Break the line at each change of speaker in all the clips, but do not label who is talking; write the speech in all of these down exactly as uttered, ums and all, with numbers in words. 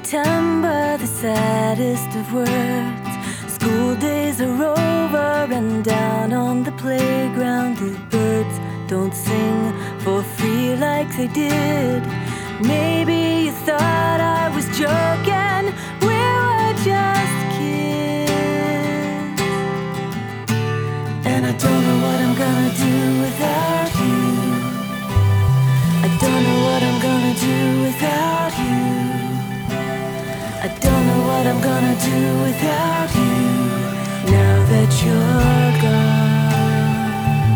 September, the saddest of words. School days are over and down on the playground the birds don't sing for free like they did. Maybe you thought I was joking, we were just kids. And I don't know what I'm gonna do without you. I don't know what I'm gonna do without you. I don't know what I'm gonna do without you, now that you're gone.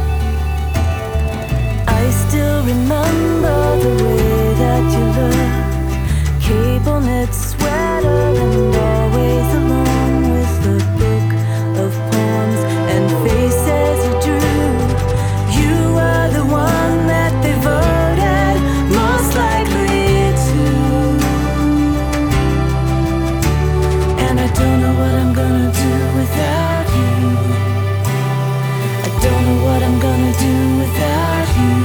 I still remember the way that you looked, cable knit sweater and always alone with a book of poems and faces you drew. You were the one that they voted most likely to. I don't know what I'm gonna do without you. I don't know what I'm gonna do without you.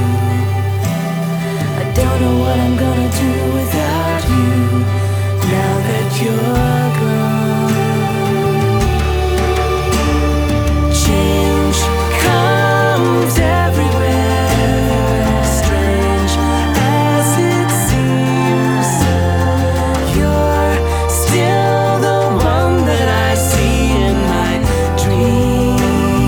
I don't know what I'm gonna do without you, now that you're gone. Change comes everywhere, strange as it seems. You're still that I see in my dreams.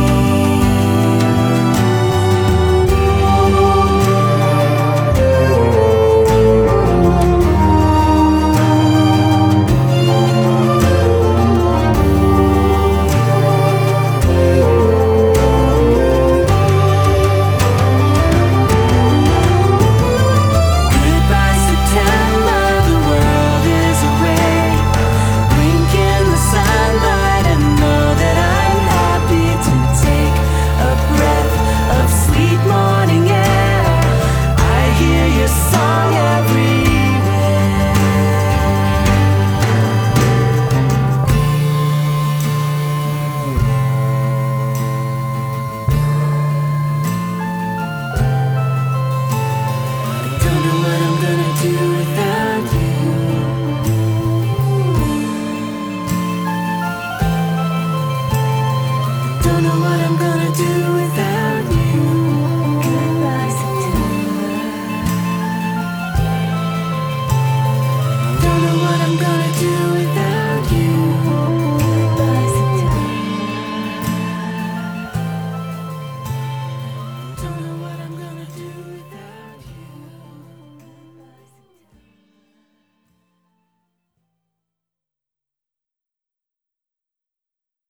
Goodbye, September, the world is away. Blink in the sunlight and know that I'm happy to take a breath of sweet morning air. I hear your song everywhere. I don't know what I'm gonna do without you. Don't know what I'm gonna do without you. Goodbye, September. Don't know what I'm gonna do